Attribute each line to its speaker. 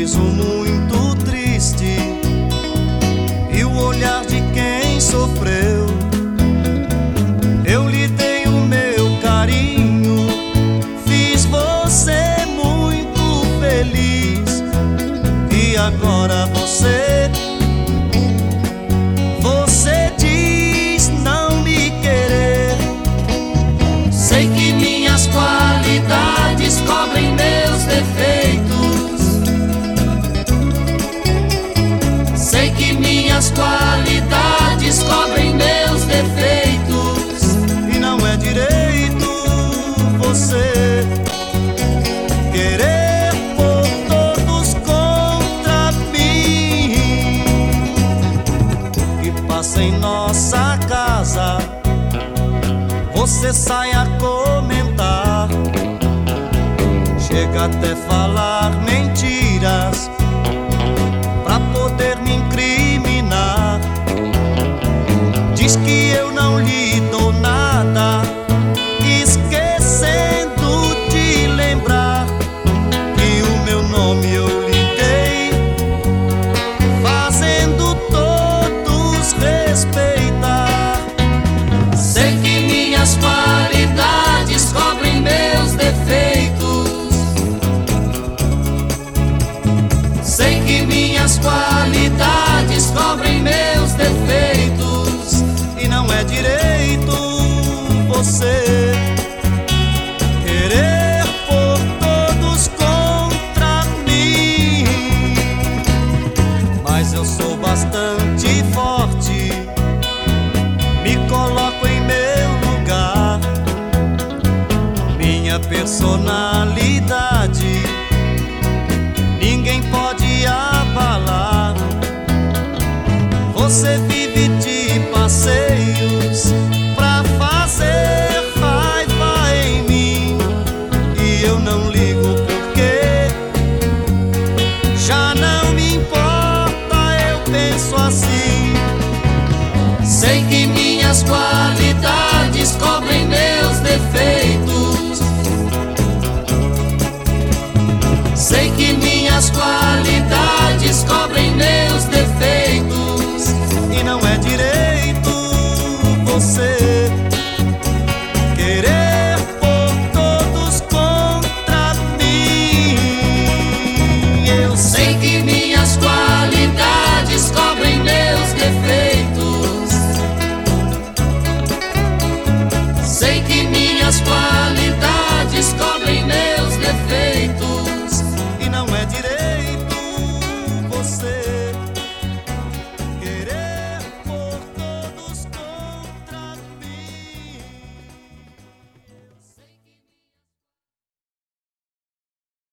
Speaker 1: sorriso muito triste e o olhar de quem sofreu. Eu lhe dei o meu carinho, fiz você muito feliz, e agora você diz não me querer.
Speaker 2: Sei que minhas qualidades cobrem meus defeitos. Sei que minhas qualidades cobrem meus defeitos.
Speaker 1: E não é direito você querer pôr todos contra mim. O que passa em nossa casa você sai a comentar, chega até falar mentiras pra poder me incriminar. Diz que eu não lhe dou nada, esquecendo de lembrar que o meu nome eu lhe dei, fazendo todos respeitar.
Speaker 2: Sei que minhas qualidades cobrem meus defeitos. Sei que minhas qualidades cobrem meus defeitos.
Speaker 1: E não é direito você querer pôr todos contra mim. Mas eu sou bastante forte, me coloco em meu lugar. Minha personalidade ninguém pode abalar. Você vive de passeios pra fazer raiva em mim, e eu não lhe